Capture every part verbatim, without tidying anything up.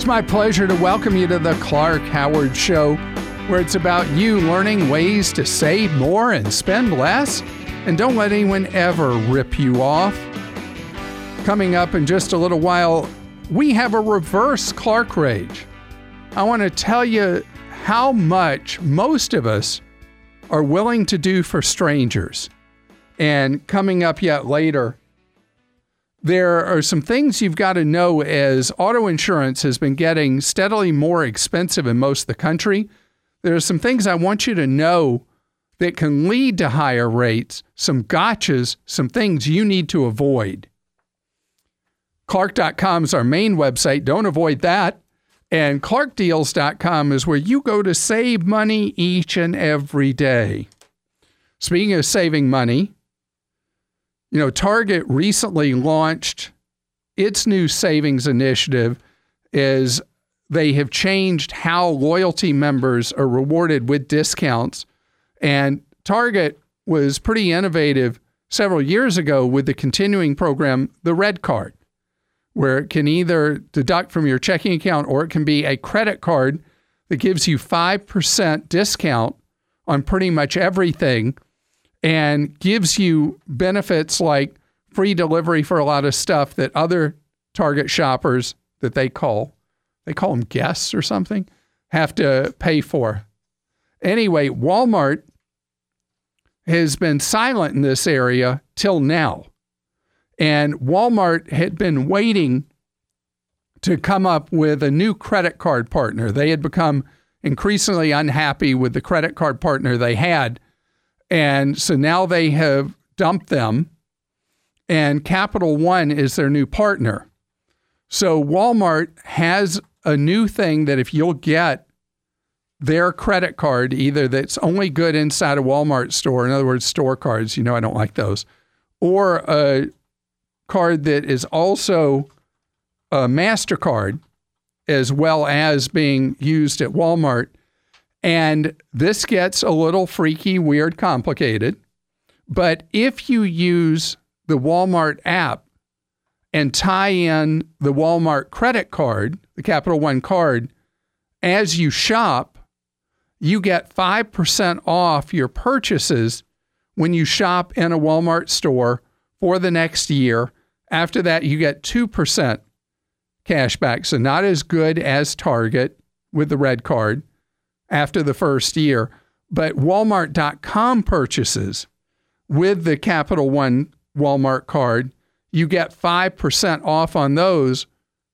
It's my pleasure to welcome you to the Clark Howard Show, where it's about you learning ways to save more and spend less, and don't let anyone ever rip you off. Coming up in just a little while, we have a reverse Clark Rage. I want to tell you how much most of us are willing to do for strangers. And coming up yet later, there are some things you've got to know as auto insurance has been getting steadily more expensive in most of the country. There are some things I want you to know that can lead to higher rates, some gotchas, some things you need to avoid. Clark dot com is our main website. Don't avoid that. And Clark Deals dot com is where you go to save money each and every day. Speaking of saving money, you know, Target recently launched its new savings initiative as they have changed how loyalty members are rewarded with discounts. And Target was pretty innovative several years ago with the continuing program, the Red Card, where it can either deduct from your checking account or it can be a credit card that gives you five percent discount on pretty much everything and gives you benefits like free delivery for a lot of stuff that other Target shoppers that they call, they call them guests or something, have to pay for. Anyway, Walmart has been silent in this area till now. And Walmart had been waiting to come up with a new credit card partner. They had become increasingly unhappy with the credit card partner they had. And so now they have dumped them, and Capital One is their new partner. So Walmart has a new thing that if you'll get their credit card, either that's only good inside a Walmart store, in other words, store cards, you know I don't like those, or a card that is also a MasterCard as well as being used at Walmart. And this gets a little freaky, weird, complicated. But if you use the Walmart app and tie in the Walmart credit card, the Capital One card, as you shop, you get five percent off your purchases when you shop in a Walmart store for the next year. After that, you get two percent cash back. So not as good as Target with the Red Card after the first year. But Walmart dot com purchases with the Capital One Walmart card, you get five percent off on those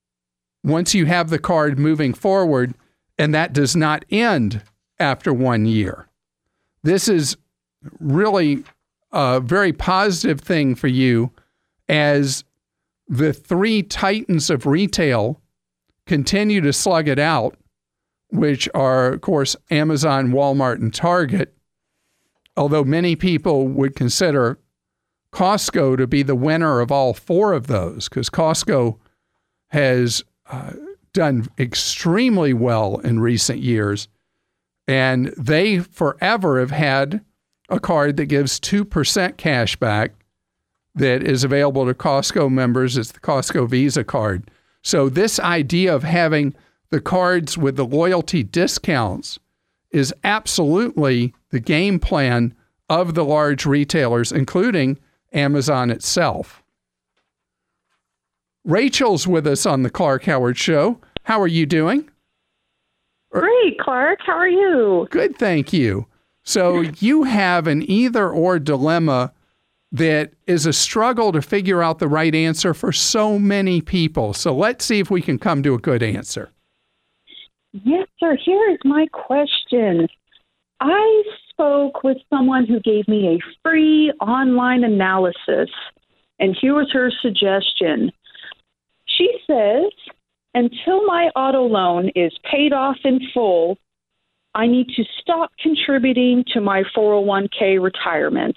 once you have the card moving forward, and that does not end after one year. This is really a very positive thing for you as the three titans of retail continue to slug it out, which are, of course, Amazon, Walmart, and Target, although many people would consider Costco to be the winner of all four of those, because Costco has uh, done extremely well in recent years, and they forever have had a card that gives two percent cash back that is available to Costco members. It's the Costco Visa card. So this idea of having the cards with the loyalty discounts is absolutely the game plan of the large retailers, including Amazon itself. Rachel's with us on the Clark Howard Show. How are you doing? Great, Clark. How are you? Good, thank you. So you have an either-or dilemma that is a struggle to figure out the right answer for so many people. So let's see if we can come to a good answer. Yes, sir. Here is my question. I spoke with someone who gave me a free online analysis, and here was her suggestion. She says, until my auto loan is paid off in full, I need to stop contributing to my four oh one k retirement.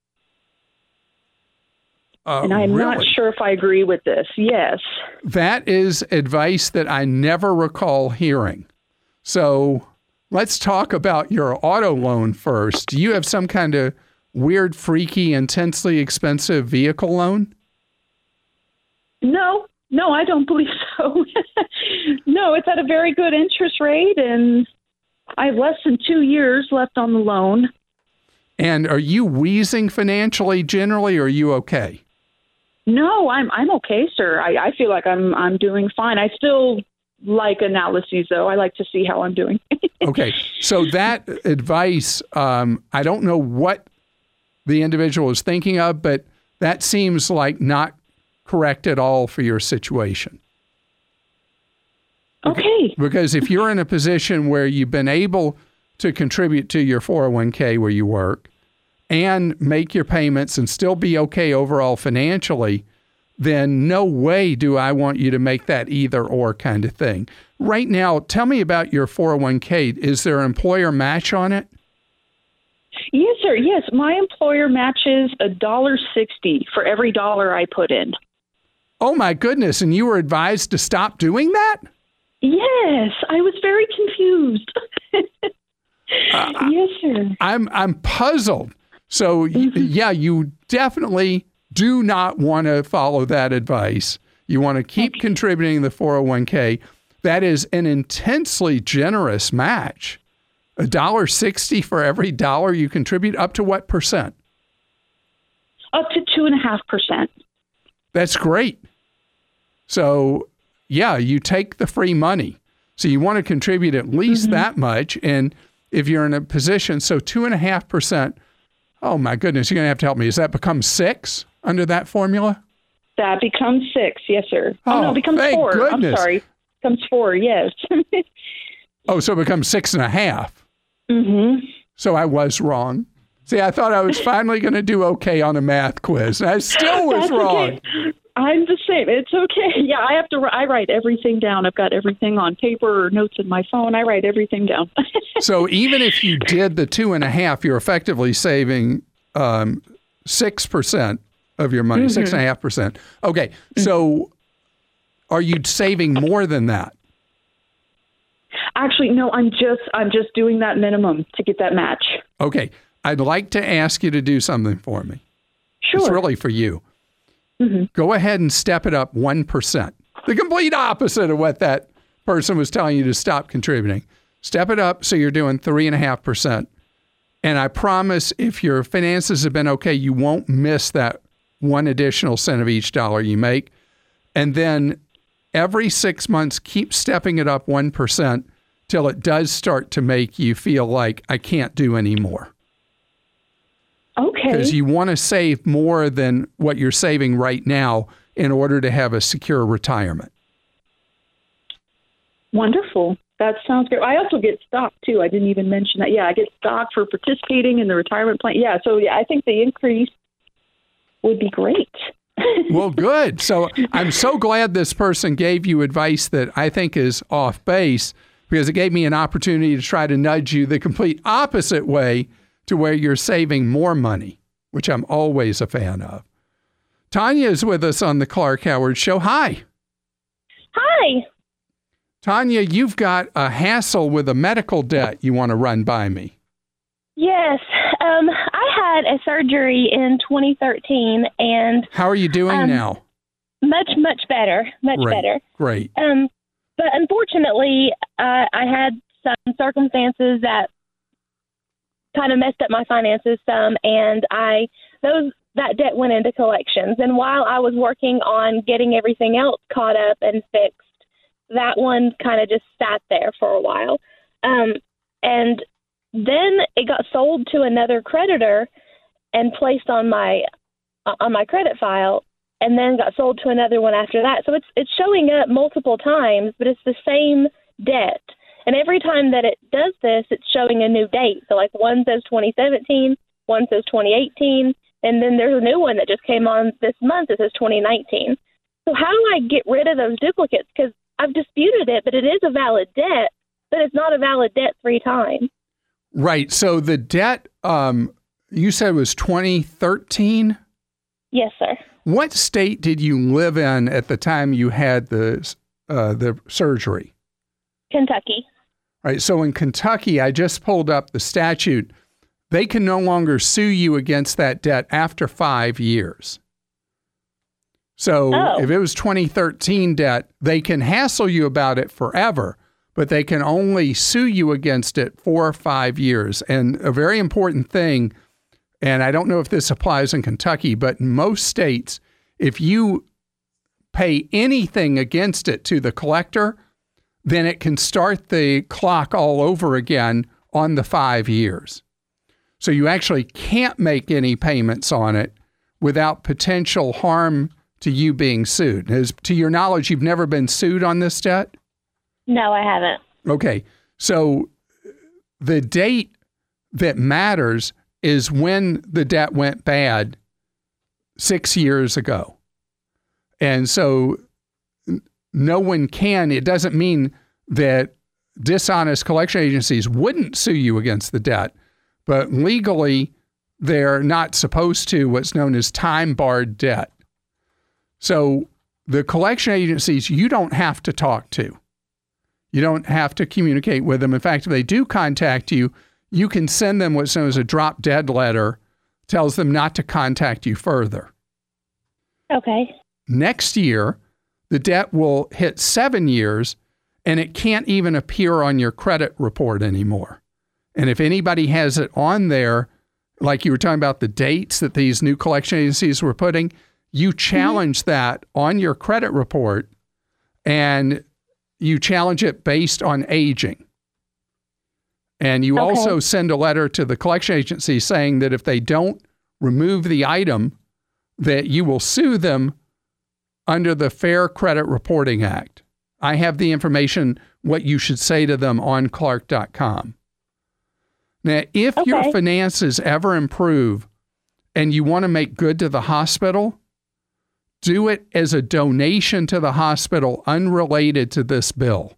Uh, and I'm really? not sure if I agree with this. Yes. That is advice that I never recall hearing. So let's talk about your auto loan first. Do you have some kind of weird, freaky, intensely expensive vehicle loan? No, No, I don't believe so. No, it's at a very good interest rate, and I have less than two years left on the loan. And are you wheezing financially generally, or are you okay? No, I'm I'm okay, sir. I, I feel like I'm I'm doing fine. I still like analyses, though. I like to see how I'm doing. Okay, so that advice, um, I don't know what the individual is thinking of, but that seems like not correct at all for your situation. Okay. Because if you're in a position where you've been able to contribute to your four oh one k where you work and make your payments and still be okay overall financially, then no way do I want you to make that either or kind of thing. Right now, tell me about your four oh one k. Is there an employer match on it? Yes, sir. Yes, my employer matches a dollar sixty for every dollar I put in. Oh my goodness! And you were advised to stop doing that? Yes, I was very confused. uh, yes, sir. I'm I'm puzzled. So mm-hmm. yeah, you definitely do not want to follow that advice. You want to keep okay. contributing the four oh one k. That is an intensely generous match. A dollar sixty for every dollar you contribute, up to what percent? Up to two and a half percent. That's great. So, yeah, you take the free money. So you want to contribute at least mm-hmm. that much. And if you're in a position, so two and a half percent, oh my goodness, you're going to have to help me. Does that become six under that formula? That becomes six, yes, sir. Oh, oh no, it becomes thank four. Goodness. I'm sorry. It becomes four, yes. Oh, so it becomes six and a half. Mm-hmm. So I was wrong. See, I thought I was finally going to do okay on a math quiz. And I still was That's wrong. Okay. I'm the same. It's okay. Yeah, I have to. I write everything down. I've got everything on paper or notes in my phone. I write everything down. So even if you did the two and a half, you're effectively saving um, six percent of your money, mm-hmm. six and a half percent. Okay, mm-hmm. So are you saving more than that? Actually, no. I'm just. I'm just doing that minimum to get that match. Okay, I'd like to ask you to do something for me. Sure. It's really for you. Mm-hmm. Go ahead and step it up one percent. The complete opposite of what that person was telling you to stop contributing. Step it up so you're doing three point five percent. And I promise if your finances have been okay, you won't miss that one additional cent of each dollar you make. And then every six months, keep stepping it up one percent till it does start to make you feel like I can't do any more. Okay. Because you want to save more than what you're saving right now in order to have a secure retirement. Wonderful. That sounds great. I also get stock, too. I didn't even mention that. Yeah, I get stock for participating in the retirement plan. Yeah, so yeah, I think the increase would be great. Well, good. So I'm so glad this person gave you advice that I think is off base, because it gave me an opportunity to try to nudge you the complete opposite way to where you're saving more money, which I'm always a fan of. Tanya is with us on the Clark Howard Show. Hi. Hi. Tanya, you've got a hassle with a medical debt you want to run by me. Yes. Um, I had a surgery in twenty thirteen, and how are you doing um, now? Much, much better. Much Great. better. Great. Um, but unfortunately, uh, I had some circumstances that kind of messed up my finances some, and I those that debt went into collections. And while I was working on getting everything else caught up and fixed, that one kind of just sat there for a while. Um, and then it got sold to another creditor and placed on my uh, on my credit file, and then got sold to another one after that. So it's it's showing up multiple times, but it's the same debt. And every time that it does this, it's showing a new date. So like one says twenty seventeen, one says twenty eighteen, and then there's a new one that just came on this month that says twenty nineteen. So how do I get rid of those duplicates? Because I've disputed it, but it is a valid debt, but it's not a valid debt three times. Right. So the debt, um, you said was twenty thirteen? Yes, sir. What state did you live in at the time you had the uh, the surgery? Kentucky. Right. So in Kentucky, I just pulled up the statute. They can no longer sue you against that debt after five years. So Oh. if it was twenty thirteen debt, they can hassle you about it forever, but they can only sue you against it for five years. And a very important thing, and I don't know if this applies in Kentucky, but in most states, if you pay anything against it to the collector, then it can start the clock all over again on the five years. So you actually can't make any payments on it without potential harm to you being sued. As, to your knowledge, you've never been sued on this debt? No, I haven't. Okay. So the date that matters is when the debt went bad six years ago. And so no one can, it doesn't mean that dishonest collection agencies wouldn't sue you against the debt, but legally they're not supposed to, what's known as time-barred debt. So the collection agencies, you don't have to talk to. You don't have to communicate with them. In fact, if they do contact you, you can send them what's known as a drop dead letter, tells them not to contact you further. Okay. Next year, the debt will hit seven years and it can't even appear on your credit report anymore. And if anybody has it on there, like you were talking about the dates that these new collection agencies were putting, you challenge mm-hmm. that on your credit report and you challenge it based on aging. And you okay. also send a letter to the collection agency saying that if they don't remove the item, that you will sue them under the Fair Credit Reporting Act. I have the information, what you should say to them on Clark dot com. Now, if okay. your finances ever improve and you want to make good to the hospital, do it as a donation to the hospital unrelated to this bill.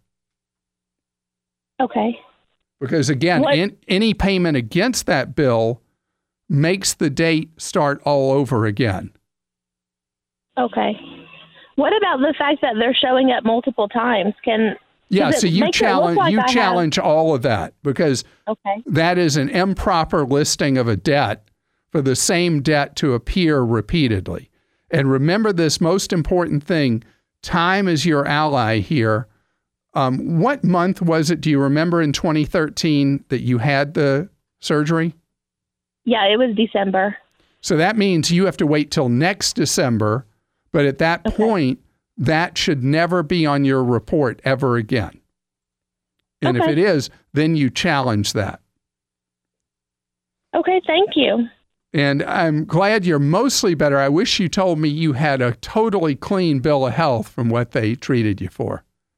Okay. Because again, in, any payment against that bill makes the date start all over again. Okay. What about the fact that they're showing up multiple times? Can Yeah, so you challenge like you I challenge have... all of that because okay. that is an improper listing of a debt for the same debt to appear repeatedly. And remember this most important thing, time is your ally here. Um, what month was it, do you remember, in twenty thirteen that you had the surgery? Yeah, it was December. So that means you have to wait till next December, but at that okay. point, that should never be on your report ever again. And okay. if it is, then you challenge that. Okay, thank you. And I'm glad you're mostly better. I wish you told me you had a totally clean bill of health from what they treated you for.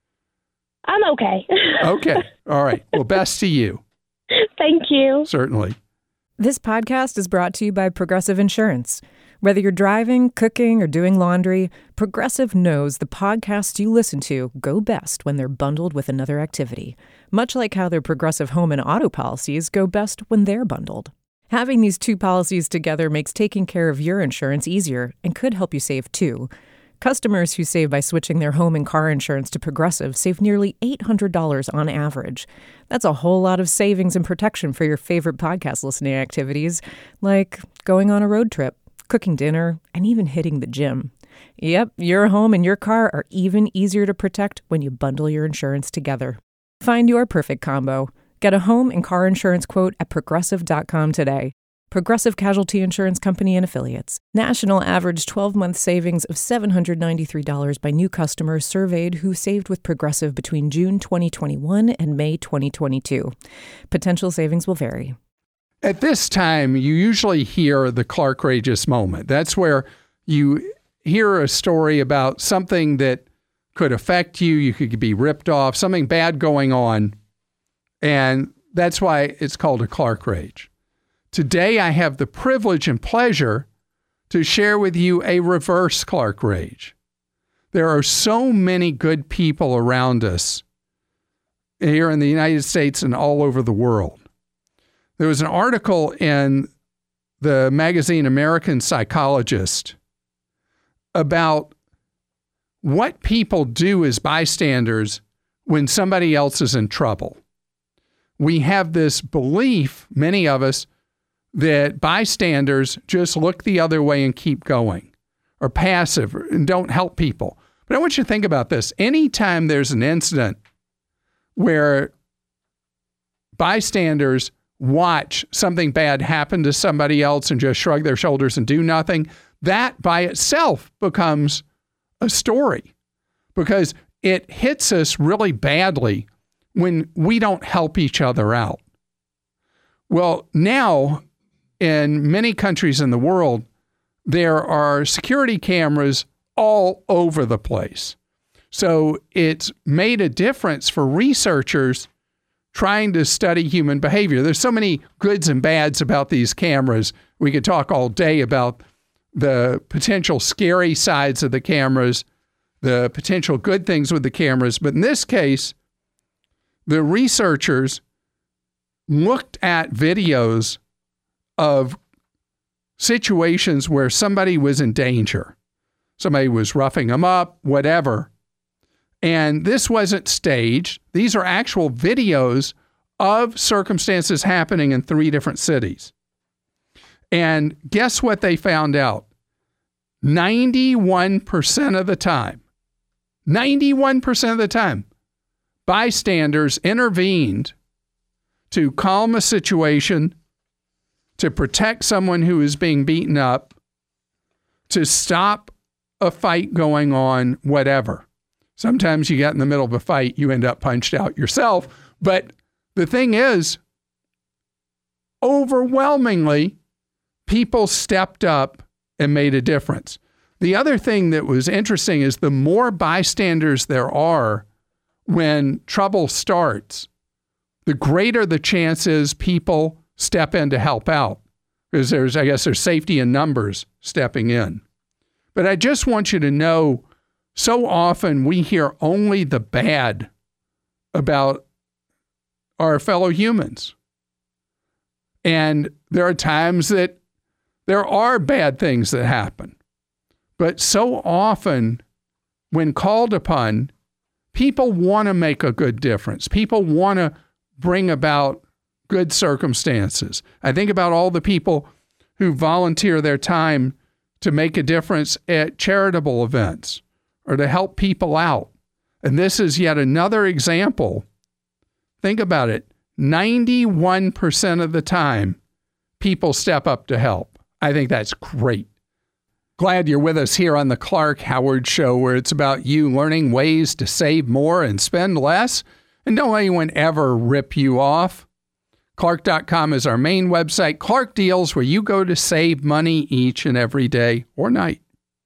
I'm okay. Okay. All right. Well, best to you. Thank you. Certainly. This podcast is brought to you by Progressive Insurance. Whether you're driving, cooking, or doing laundry, Progressive knows the podcasts you listen to go best when they're bundled with another activity, much like how their Progressive home and auto policies go best when they're bundled. Having these two policies together makes taking care of your insurance easier and could help you save too. Customers who save by switching their home and car insurance to Progressive save nearly eight hundred dollars on average. That's a whole lot of savings and protection for your favorite podcast listening activities, like going on a road trip, cooking dinner, and even hitting the gym. Yep, your home and your car are even easier to protect when you bundle your insurance together. Find your perfect combo. Get a home and car insurance quote at progressive dot com today. Progressive Casualty Insurance Company and Affiliates. National average twelve-month savings of seven hundred ninety-three dollars by new customers surveyed who saved with Progressive between June twenty twenty-one and May twenty twenty-two. Potential savings will vary. At this time, you usually hear the Clarkrageous moment. That's where you hear a story about something that could affect you. You could be ripped off, something bad going on. And that's why it's called a Clark Rage. Today, I have the privilege and pleasure to share with you a reverse Clark Rage. There are so many good people around us here in the United States and all over the world. There was an article in the magazine American Psychologist about what people do as bystanders when somebody else is in trouble. We have this belief, many of us, that bystanders just look the other way and keep going. are passive and don't help people. But I want you to think about this. Anytime there's an incident where bystanders watch something bad happen to somebody else and just shrug their shoulders and do nothing, that by itself becomes a story, because it hits us really badly when we don't help each other out. Well, now in many countries in the world, there are security cameras all over the place. So it's made a difference for researchers trying to study human behavior. There's so many goods and bads about these cameras. We could talk all day about the potential scary sides of the cameras, the potential good things with the cameras. But in this case, the researchers looked at videos of situations where somebody was in danger. Somebody was roughing them up, whatever. And this wasn't staged. These are actual videos of circumstances happening in three different cities. And guess what they found out? ninety-one percent of the time, ninety-one percent of the time, bystanders intervened to calm a situation, to protect someone who is being beaten up, to stop a fight going on, whatever. Sometimes you get in the middle of a fight, you end up punched out yourself. But the thing is, overwhelmingly, people stepped up and made a difference. The other thing that was interesting is the more bystanders there are when trouble starts, the greater the chance is people step in to help out. Because there's, I guess, there's safety in numbers stepping in. But I just want you to know, so often we hear only the bad about our fellow humans. And there are times that there are bad things that happen. But so often, when called upon, people want to make a good difference. People want to bring about good circumstances. I think about all the people who volunteer their time to make a difference at charitable events or to help people out. And this is yet another example. Think about it. ninety-one percent of the time, people step up to help. I think that's great. Glad you're with us here on the Clark Howard Show, where it's about you learning ways to save more and spend less. And don't let anyone ever rip you off. Clark dot com is our main website. Clark Deals, where you go to save money each and every day or night.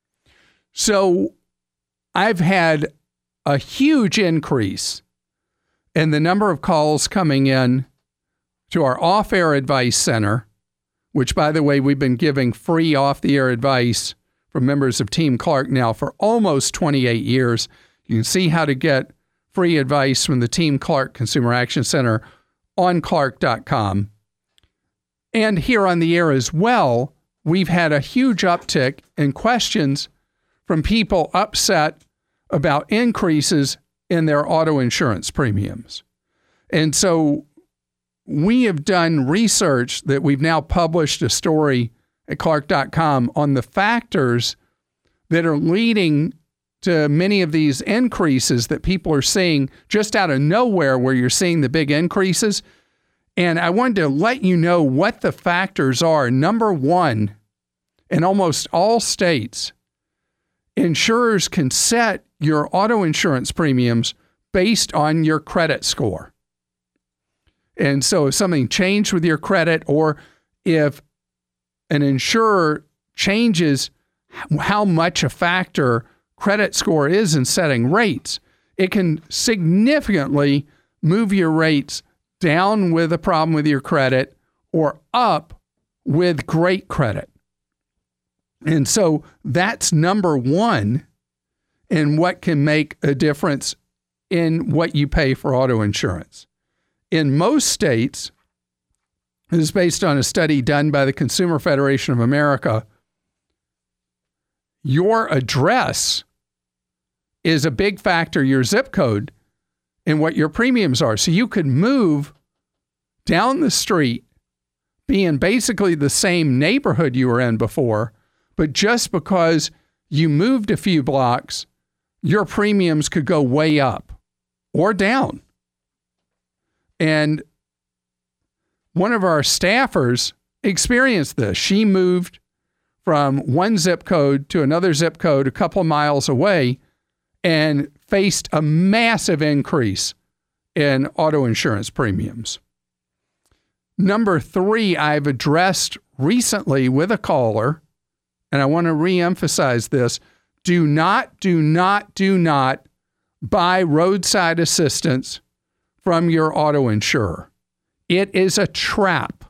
So I've had a huge increase in the number of calls coming in to our off-air advice center, which, by the way, we've been giving free off-the-air advice for members of Team Clark now for almost twenty-eight years. You can see how to get free advice from the Team Clark Consumer Action Center on Clark dot com. And here on the air as well, we've had a huge uptick in questions from people upset about increases in their auto insurance premiums. And so we have done research that we've now published a story at Clark dot com on the factors that are leading to many of these increases that people are seeing just out of nowhere, where you're seeing the big increases. And I wanted to let you know what the factors are. Number one, in almost all states, insurers can set your auto insurance premiums based on your credit score. And so if something changed with your credit, or if an insurer changes how much a factor credit score is in setting rates, it can significantly move your rates down with a problem with your credit or up with great credit. And so that's number one in what can make a difference in what you pay for auto insurance. In most states, this is based on a study done by the Consumer Federation of America, your address is a big factor, your zip code, in what your premiums are. So you could move down the street, be in basically the same neighborhood you were in before, but just because you moved a few blocks, your premiums could go way up or down. And one of our staffers experienced this. She moved from one zip code to another zip code a couple of miles away and faced a massive increase in auto insurance premiums. Number three, I've addressed recently with a caller, and I want to reemphasize this. Do not, do not, do not buy roadside assistance from your auto insurer. It is a trap.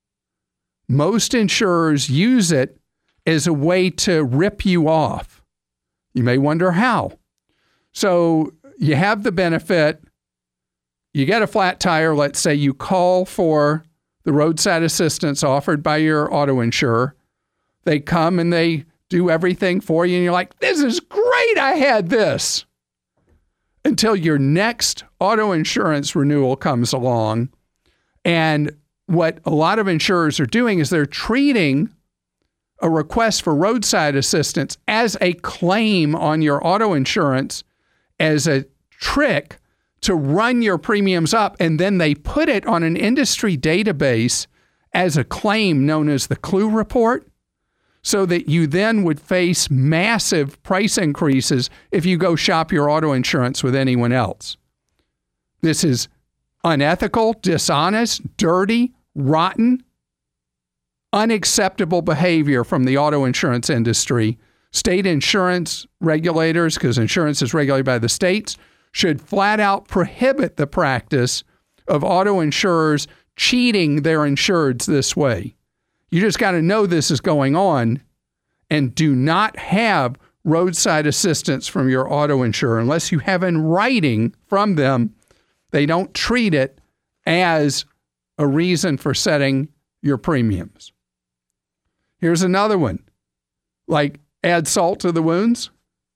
Most insurers use it as a way to rip you off. You may wonder how. So you have the benefit, you get a flat tire, let's say you call for the roadside assistance offered by your auto insurer. They come and they do everything for you, and you're like, this is great, I had this. Until your next auto insurance renewal comes along. And what a lot of insurers are doing is they're treating a request for roadside assistance as a claim on your auto insurance, as a trick to run your premiums up, and then they put it on an industry database as a claim known as the Clue Report, so that you then would face massive price increases if you go shop your auto insurance with anyone else. This is unethical, dishonest, dirty, rotten, unacceptable behavior from the auto insurance industry. State insurance regulators, because insurance is regulated by the states, should flat out prohibit the practice of auto insurers cheating their insureds this way. You just got to know this is going on, and do not have roadside assistance from your auto insurer unless you have in writing from them. They don't treat it as a reason for setting your premiums. Here's another one. Like, add salt to the wounds.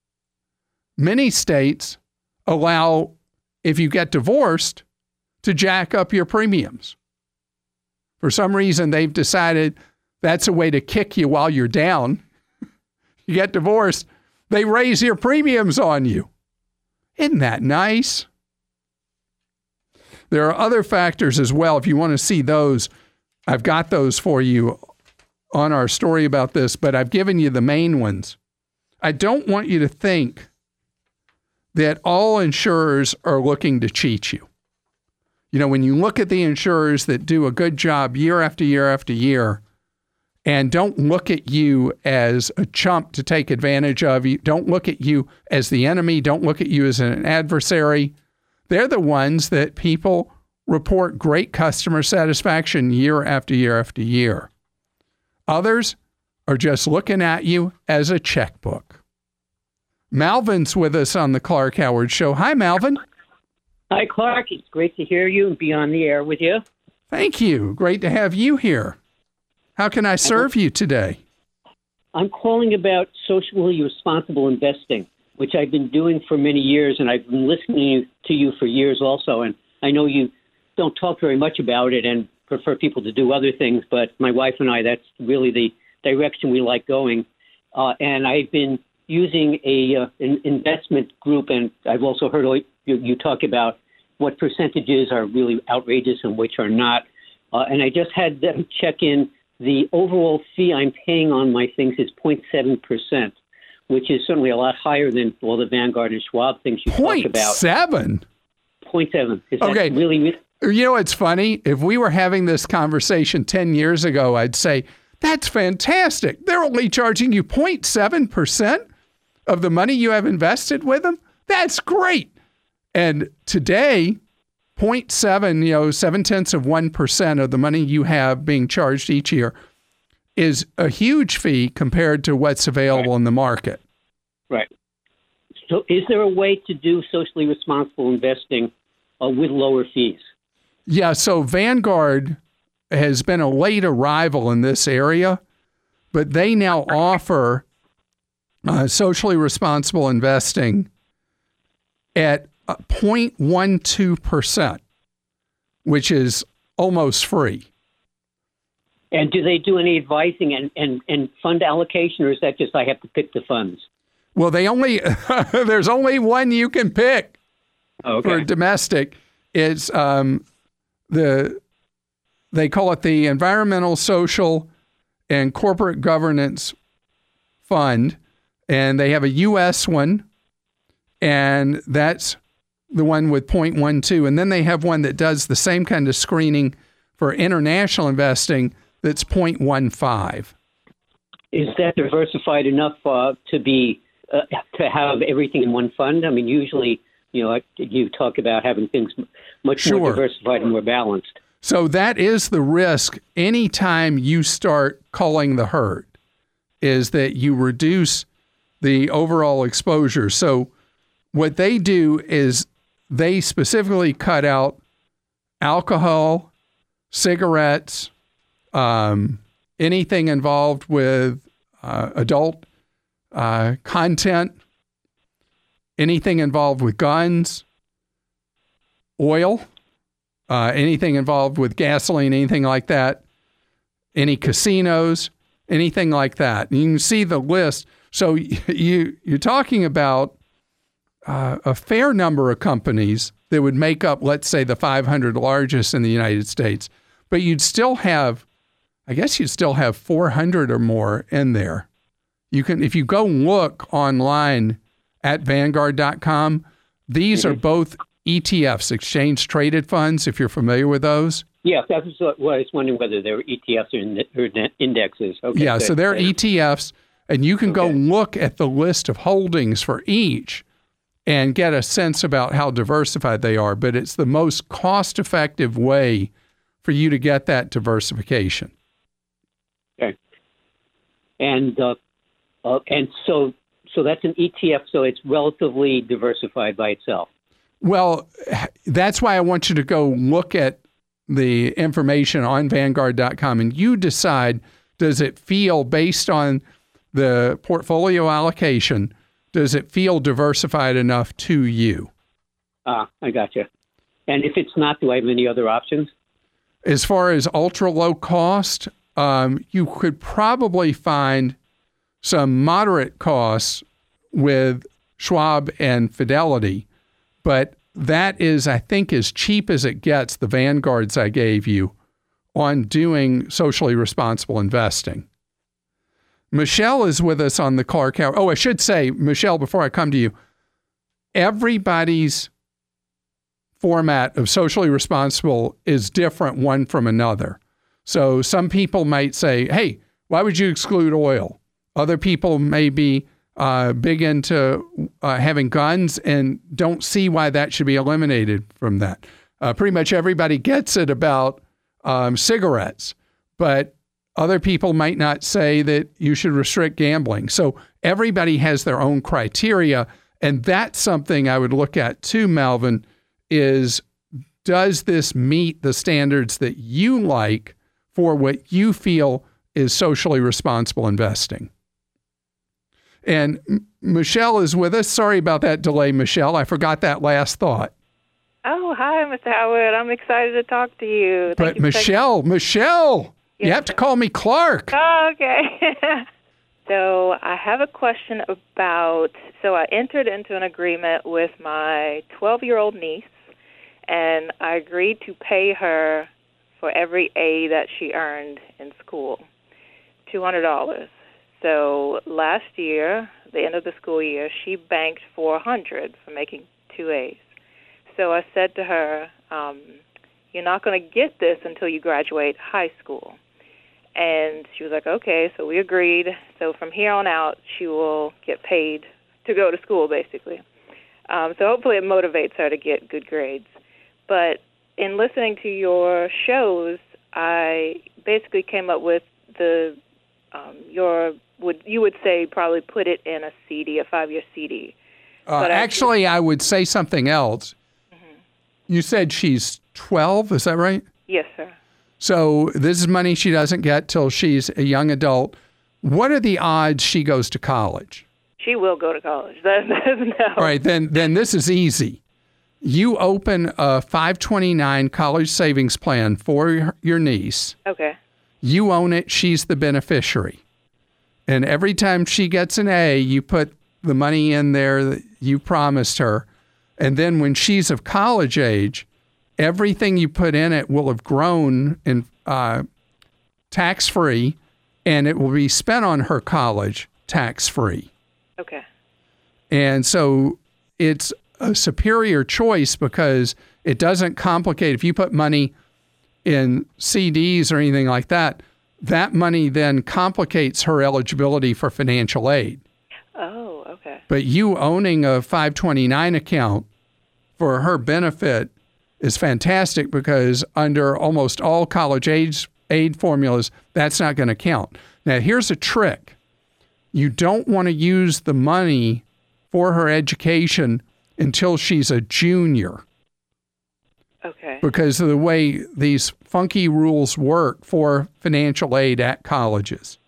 Many states allow, if you get divorced, to jack up your premiums. For some reason, they've decided that's a way to kick you while you're down. You get divorced, they raise your premiums on you. Isn't that nice? There are other factors as well. If you want to see those, I've got those for you on our story about this, but I've given you the main ones. I don't want you to think that all insurers are looking to cheat you. You know, when you look at the insurers that do a good job year after year after year, and don't look at you as a chump to take advantage of you, don't look at you as the enemy, don't look at you as an adversary. They're the ones that people report great customer satisfaction year after year after year. Others are just looking at you as a checkbook. Malvin's with us on the Clark Howard Show. Hi, Malvin. Hi, Clark. It's great to hear you and be on the air with you. Thank you. Great to have you here. How can I serve you today? I'm calling about socially responsible investing, which I've been doing for many years, and I've been listening to you for years also. And I know you don't talk very much about it and prefer people to do other things, but my wife and I, that's really the direction we like going. Uh, and I've been using a uh, an investment group, and I've also heard you, you talk about what percentages are really outrageous and which are not. Uh, and I just had them check in. The overall fee I'm paying on my things is zero point seven percent, which is certainly a lot higher than all the Vanguard and Schwab things you talk about. zero point seven? zero point seven. Is okay. That really... You know, it's funny. If we were having this conversation ten years ago, I'd say, that's fantastic. They're only charging you zero point seven percent of the money you have invested with them. That's great. And today, zero point seven, you know, seven tenths of one percent of the money you have being charged each year is a huge fee compared to what's available right. in the market. Right. So is there a way to do socially responsible investing uh, with lower fees? Yeah, so Vanguard has been a late arrival in this area, but they now offer uh, socially responsible investing at zero point one two percent, which is almost free. And do they do any advising and, and, and fund allocation, or is that just I have to pick the funds? Well, they only there's only one you can pick Okay. for domestic. It's um, the they call it the Environmental, Social, and Corporate Governance Fund, and they have a U S one, and that's the one with zero point one two, and then they have one that does the same kind of screening for international investing that's zero point one five. Is that diversified enough uh, to be uh, to have everything in one fund? I mean, usually, you know, you talk about having things much Sure. more diversified and more balanced. So that is the risk anytime you start culling the herd, is that you reduce the overall exposure. So what they do is they specifically cut out alcohol, cigarettes, um, anything involved with uh, adult uh, content, anything involved with guns, oil, uh, anything involved with gasoline, anything like that, any casinos, anything like that. And you can see the list. So you, you're talking about uh, a fair number of companies that would make up, let's say, the five hundred largest in the United States. But you'd still have, I guess you'd still have four hundred or more in there. You can, if you go look online at Vanguard dot com, these mm-hmm. are both E T Fs, exchange traded funds, if you're familiar with those. Yeah, that's what I was wondering, whether they were E T Fs or, in, or indexes. Okay, yeah, good. so they're good. E T Fs, and you can Okay. go look at the list of holdings for each and get a sense about how diversified they are. But it's the most cost-effective way for you to get that diversification. Okay. And uh, uh, and so so that's an E T F, so it's relatively diversified by itself. Well, that's why I want you to go look at the information on Vanguard dot com, and you decide, does it feel, based on the portfolio allocation, does it feel diversified enough to you? Ah, I gotcha. And if it's not, do I have any other options? As far as ultra low cost, um, you could probably find some moderate costs with Schwab and Fidelity, but that is, I think, as cheap as it gets, the Vanguards I gave you, on doing socially responsible investing. Michelle is with us on the Clark Hour. Oh, I should say, Michelle, before I come to you, everybody's format of socially responsible is different one from another. So some people might say, hey, why would you exclude oil? Other people may be uh, big into uh, having guns and don't see why that should be eliminated from that. Uh, pretty much everybody gets it about um, cigarettes, but other people might not say that you should restrict gambling. So everybody has their own criteria, and that's something I would look at too, Melvin, is does this meet the standards that you like for what you feel is socially responsible investing? And M- Michelle is with us. Sorry about that delay, Michelle. I forgot that last thought. Oh, hi, Mister Howard. I'm excited to talk to you. Thank But you Michelle, taking... Michelle, yes, you have to sir. call me Clark. Oh, okay. So I have a question about, so I entered into an agreement with my twelve-year-old niece, and I agreed to pay her for every A that she earned in school, two hundred dollars. So last year, the end of the school year, she banked four hundred dollars for making two A's. So I said to her, um, you're not going to get this until you graduate high school. And she was like, okay, so we agreed. So from here on out, she will get paid to go to school, basically. Um, so hopefully it motivates her to get good grades. But in listening to your shows, I basically came up with the, um, your, would you would say probably put it in a C D, a five-year C D. Uh, But I- actually, I would say something else. Mm-hmm. You said she's twelve, is that right? Yes, sir. So this is money she doesn't get till she's a young adult. What are the odds she goes to college? She will go to college. That's, that's no. All right, then then this is easy. You open a five twenty-nine college savings plan for your, your niece. Okay. You own it. She's the beneficiary. And every time she gets an A, you put the money in there that you promised her. And then when she's of college age, everything you put in it will have grown in uh, tax-free, and it will be spent on her college tax-free. Okay. And so it's a superior choice because it doesn't complicate. If you put money in C Ds or anything like that, that money then complicates her eligibility for financial aid. Oh, okay. But you owning a five twenty-nine account for her benefit is fantastic because under almost all college aid, aid formulas, that's not going to count. Now, here's a trick. You don't want to use the money for her education until she's a junior. Okay. Because of the way these funky rules work for financial aid at colleges.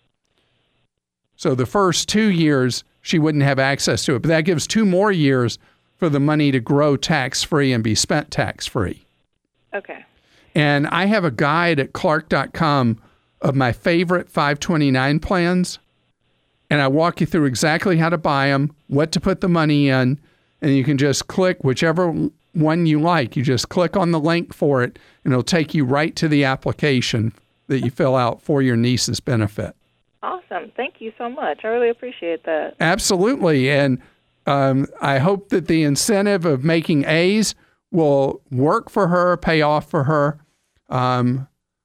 So the first two years, she wouldn't have access to it, but that gives two more years for the money to grow tax-free and be spent tax-free. Okay. And I have a guide at Clark dot com of my favorite five twenty-nine plans, and I walk you through exactly how to buy them, what to put the money in, and you can just click whichever one you like. You just click on the link for it, and it'll take you right to the application that you fill out for your niece's benefit. Awesome. Thank you so much. I really appreciate that. Absolutely. And um, I hope that the incentive of making A's will work for her, pay off for her. Um,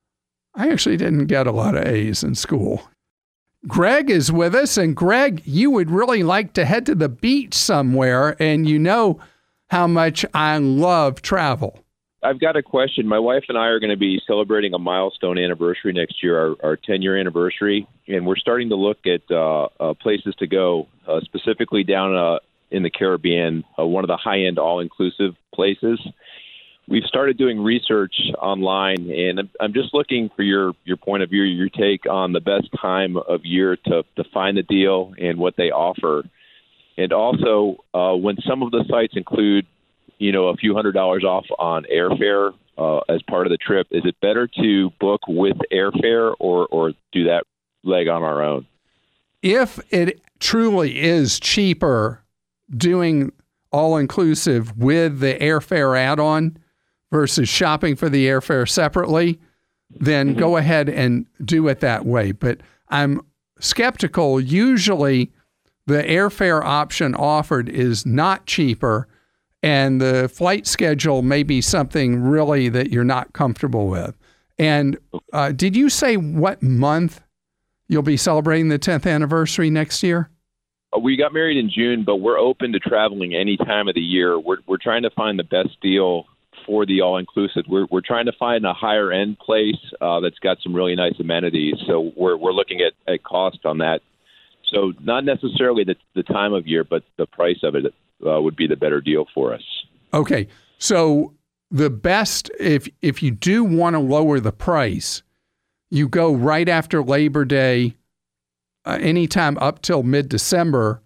I actually didn't get a lot of A's in school. Greg is with us, and Greg, you would really like to head to the beach somewhere, and you know how much I love travel. I've got a question. My wife and I are going to be celebrating a milestone anniversary next year, our, our ten-year anniversary, and we're starting to look at uh, uh, places to go, uh, specifically down uh, in the Caribbean, uh, one of the high-end all-inclusive places. We've started doing research online, and I'm, I'm just looking for your, your point of view, your take on the best time of year to, to find the deal and what they offer. And also, uh, when some of the sites include, you know, a few hundred dollars off on airfare uh, as part of the trip, is it better to book with airfare or, or do that leg on our own? If it truly is cheaper doing all-inclusive with the airfare add-on versus shopping for the airfare separately, then mm-hmm. go ahead and do it that way. But I'm skeptical. Usually the airfare option offered is not cheaper, and the flight schedule may be something really that you're not comfortable with. And uh, did you say what month you'll be celebrating the tenth anniversary next year? We got married in June, but we're open to traveling any time of the year. We're we're trying to find the best deal for the all-inclusive. We're we're trying to find a higher-end place uh, that's got some really nice amenities. So we're we're looking at, at cost on that. So not necessarily the the time of year, but the price of it uh, would be the better deal for us. Okay, so the best, if if you do want to lower the price, you go right after Labor Day, uh, anytime up till mid-December,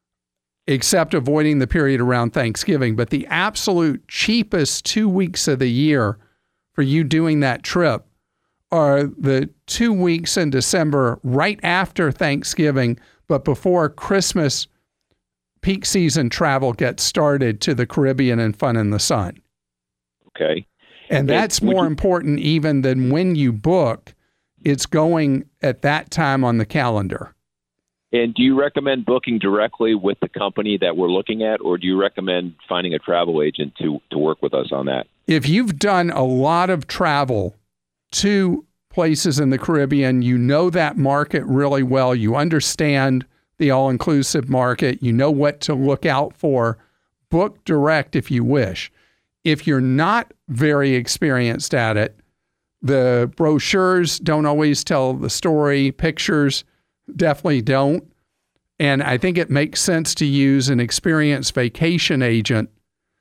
except avoiding the period around Thanksgiving. But the absolute cheapest two weeks of the year for you doing that trip are the two weeks in December right after Thanksgiving, but before Christmas peak season travel gets started to the Caribbean and Fun in the Sun. Okay. And that's more important even than when you book. It's going at that time on the calendar. And do you recommend booking directly with the company that we're looking at, or do you recommend finding a travel agent to, to work with us on that? If you've done a lot of travel to places in the Caribbean, you know that market really well, you understand the all-inclusive market, you know what to look out for, book direct if you wish. If you're not very experienced at it, the brochures don't always tell the story, pictures definitely don't. And I think it makes sense to use an experienced vacation agent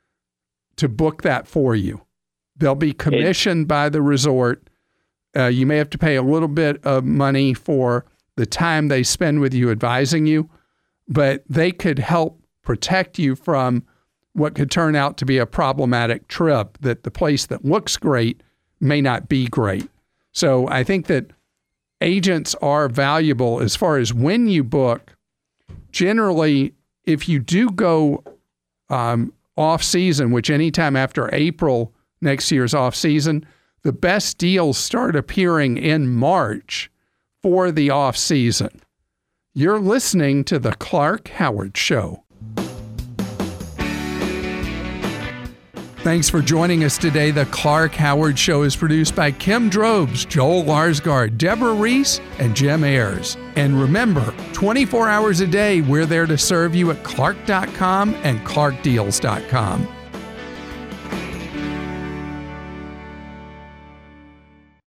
to book that for you. They'll be commissioned by the resort. Uh, you may have to pay a little bit of money for the time they spend with you advising you, but they could help protect you from what could turn out to be a problematic trip, that the place that looks great may not be great. So I think that agents are valuable as far as when you book. Generally, if you do go um, off season, which anytime after April next year's off season, the best deals start appearing in March for the off season. You're listening to The Clark Howard Show. Thanks for joining us today. The Clark Howard Show is produced by Kim Drobes, Joel Larsgaard, Deborah Reese, and Jim Ayers. And remember, twenty-four hours a day, we're there to serve you at clark dot com and clark deals dot com.